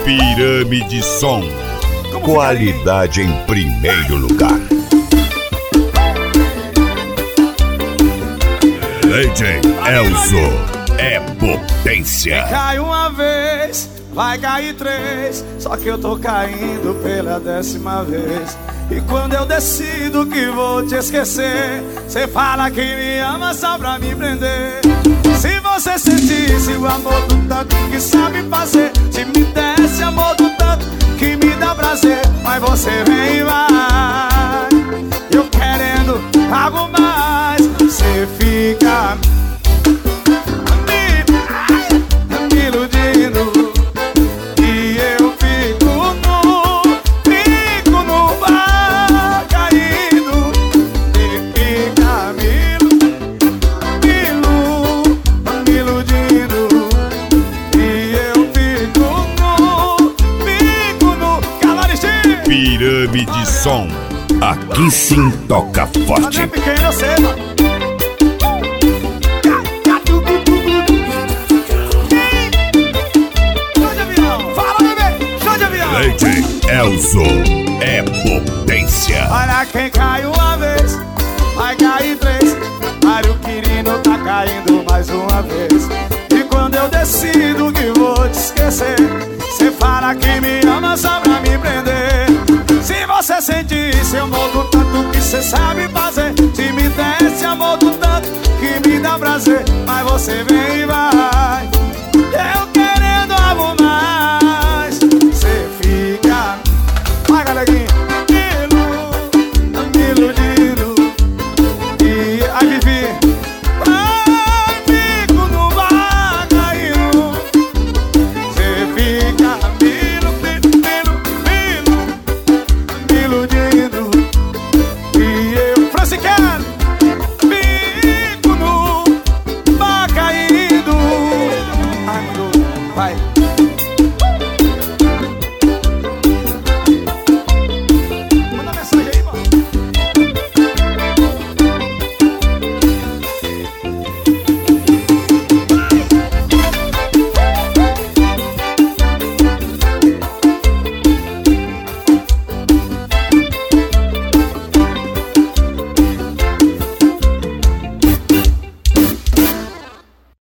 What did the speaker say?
Pirâmide Som. Qualidade em primeiro lugar. DJ Elzo é potência. Cai uma vez, vai cair três, só que eu tô caindo pela 10ª vez. E quando eu decido que vou te esquecer, cê fala que me ama só pra me prender. Se você sentisse o amor do tanto que sabe fazer, se me desse amor do tanto que me dá prazer, mas você vem e vai, eu querendo algo mais, você fica me iludindo e eu fico no bar caindo e fica me iludindo e eu fico no Cavalichinho. Pirâmide Som. Aqui sim toca forte. Não é pequeno, eu sei, mano. DJ Elzo é potência. Olha quem cai uma vez, vai cair três. Mário Quirino tá caindo mais uma vez. E quando eu decido que vou te esquecer, cê fala que me ama só pra me prender. Se você sentisse amor do tanto que cê sabe fazer, se me desse amor do tanto que me dá prazer, mas você vem e vai,